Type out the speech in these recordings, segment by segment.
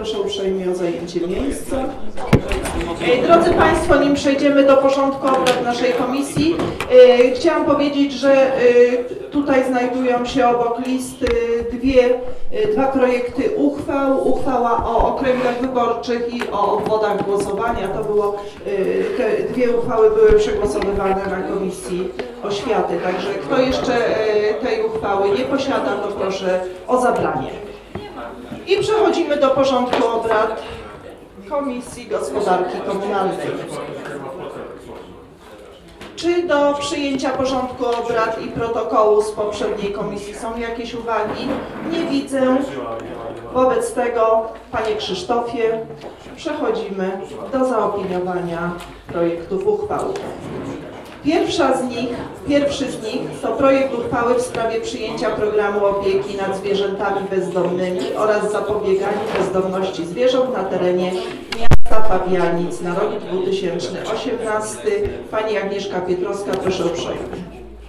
proszę uprzejmie o zajęcie miejsca. Drodzy Państwo, nim przejdziemy do porządku obrad naszej komisji, chciałam powiedzieć, że tutaj znajdują się obok listy dwa projekty uchwał. Uchwała o okręgach wyborczych i o obwodach głosowania. To było, te dwie uchwały były przegłosowywane na Komisji Oświaty. Także kto jeszcze tej uchwały nie posiada, to proszę o zabranie. I przechodzimy do porządku obrad Komisji Gospodarki Komunalnej. Czy do przyjęcia porządku obrad i protokołu z poprzedniej komisji są jakieś uwagi? Nie widzę. Wobec tego, Panie Krzysztofie, przechodzimy do zaopiniowania projektów uchwał. Pierwszy z nich to projekt uchwały w sprawie przyjęcia programu opieki nad zwierzętami bezdomnymi oraz zapobieganiu bezdomności zwierząt na terenie miasta Pabianic na rok 2018. Pani Agnieszka Pietrowska, proszę uprzejmie.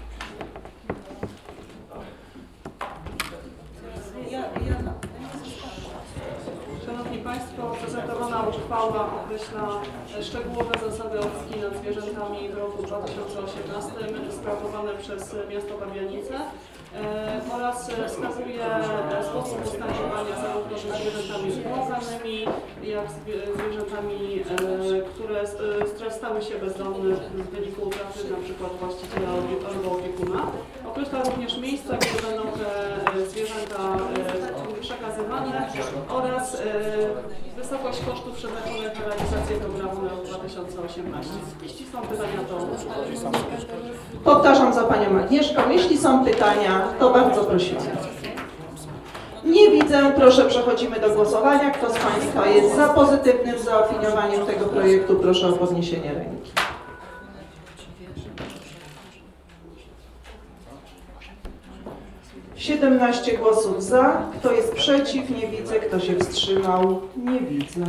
Szanowni Państwo, prezentowana uchwała określa szczegółowe zasady opieki nad zwierzętami w roku 2018 sprawowane przez miasto Pabianice oraz wskazuje sposób postępowania zarówno ze zwierzętami zgładzanymi, jak z zwierzętami, które stały się bezdomne w wyniku utraty np. właściciela albo opiekuna. Określa również miejsca, gdzie będą te zwierzęta przekazywane oraz wysokość kosztów przeznaczonych na realizację programu na rok 2018. Jeśli są pytania, to... Powtarzam za Panią Agnieszką. Jeśli są pytania, to bardzo prosimy. Nie widzę. Proszę, przechodzimy do głosowania. Kto z Państwa jest za pozytywnym zaopiniowaniem tego projektu, proszę o podniesienie ręki. Siedemnaście głosów za. Kto jest przeciw? Nie widzę. Kto się wstrzymał? Nie widzę.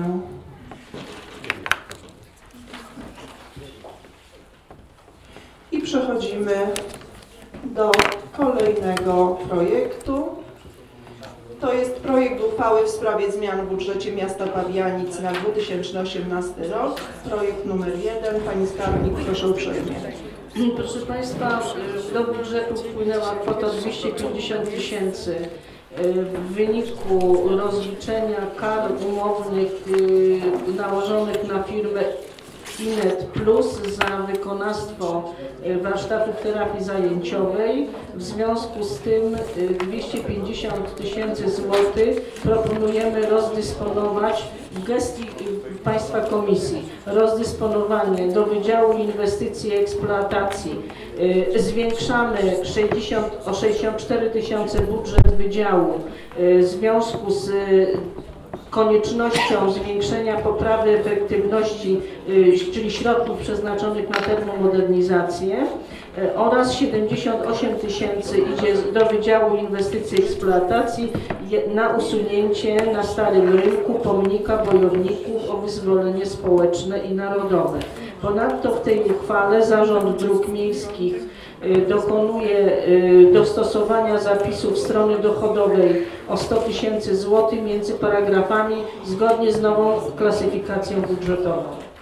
I przechodzimy do kolejnego projektu. To jest projekt uchwały w sprawie zmian w budżecie miasta Pabianic na 2018 rok. Projekt numer 1. Pani skarbnik, proszę uprzejmie. Proszę Państwa, do budżetu wpłynęła kwota 250 000 w wyniku rozliczenia kar umownych nałożonych na firmę Inet Plus za wykonawstwo warsztatów terapii zajęciowej. W związku z tym 250 000 złotych proponujemy rozdysponować w gestii Państwa Komisji. Rozdysponowanie do Wydziału Inwestycji i Eksploatacji. Zwiększamy o 64 000 budżet Wydziału w związku z koniecznością zwiększenia poprawy efektywności, czyli środków przeznaczonych na termomodernizację oraz 78 000 idzie do Wydziału Inwestycji i Eksploatacji na usunięcie na Starym Rynku pomnika bojowników o wyzwolenie społeczne i narodowe. Ponadto w tej uchwale Zarząd Dróg Miejskich dokonuje dostosowania zapisów strony dochodowej o 100 000 złotych między paragrafami zgodnie z nową klasyfikacją budżetową.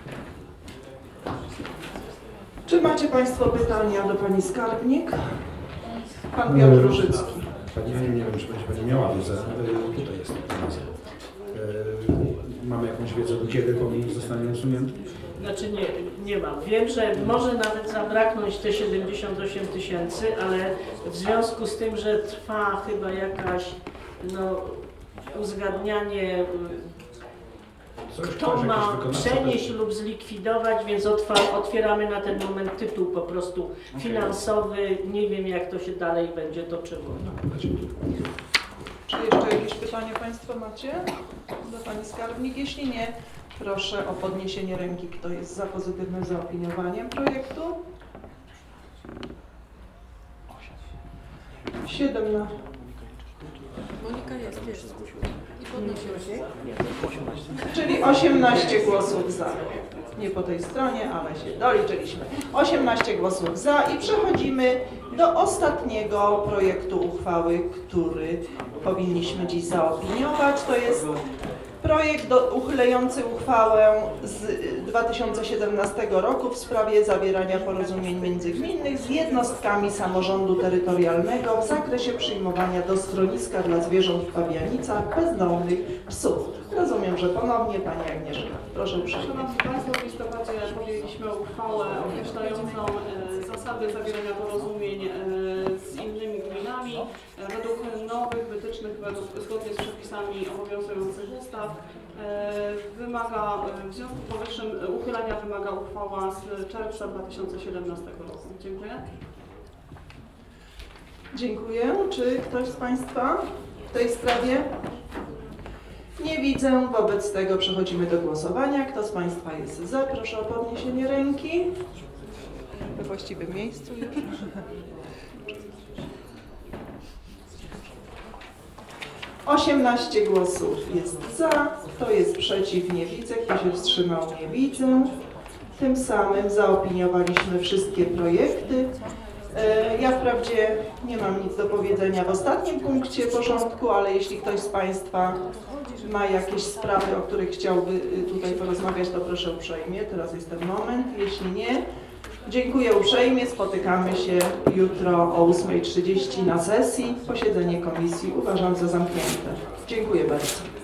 Czy macie Państwo pytania do Pani skarbnik? Pan Piotr Różycki. Pani, nie wiem, czy Pani miała wiedzę, tutaj jest informacja. Mamy jakąś wiedzę, do kiedy pomnik zostanie usunięty? Znaczy nie mam. Wiem, że może nawet zabraknąć te 78 000, ale w związku z tym, że trwa chyba jakaś uzgadnianie, kto ma przenieść lub zlikwidować, więc otwieramy na ten moment tytuł po prostu finansowy. Nie wiem, jak to się dalej będzie toczyło. Czy jeszcze jakieś pytania Państwo macie do Pani skarbnik? Jeśli nie, proszę o podniesienie ręki, kto jest za pozytywnym zaopiniowaniem projektu. 7 na... Monika jest. I podnosiła się. Czyli 18 głosów za. Nie po tej stronie, ale się doliczyliśmy. 18 głosów za i przechodzimy do ostatniego projektu uchwały, który powinniśmy dziś zaopiniować. To jest Projekt uchylający uchwałę z 2017 roku w sprawie zawierania porozumień międzygminnych z jednostkami samorządu terytorialnego w zakresie przyjmowania do schroniska dla zwierząt w Pabianicach bezdomnych psów. Rozumiem, że ponownie Pani Agnieszka. Proszę uprzejmie. Szanowni Państwo, w listopadzie podjęliśmy uchwałę określającą zasady zawierania porozumień z innymi gminami według nowych wytycznych, zgodnie z przepisami obowiązujących ustaw. W związku z powyższym uchylenia wymaga uchwała z czerwca 2017 roku. Dziękuję. Dziękuję. Czy ktoś z Państwa w tej sprawie? Nie widzę. Wobec tego przechodzimy do głosowania. Kto z Państwa jest za? Proszę o podniesienie ręki. We właściwym miejscu już. Osiemnaście głosów jest za, kto jest przeciw, nie widzę, kto się wstrzymał, nie widzę. Tym samym zaopiniowaliśmy wszystkie projekty. Ja wprawdzie nie mam nic do powiedzenia w ostatnim punkcie porządku, ale jeśli ktoś z Państwa ma jakieś sprawy, o których chciałby tutaj porozmawiać, to proszę uprzejmie, teraz jest ten moment. Jeśli nie, dziękuję uprzejmie, spotykamy się jutro o 8:30 na sesji. Posiedzenie komisji uważam za zamknięte. Dziękuję bardzo.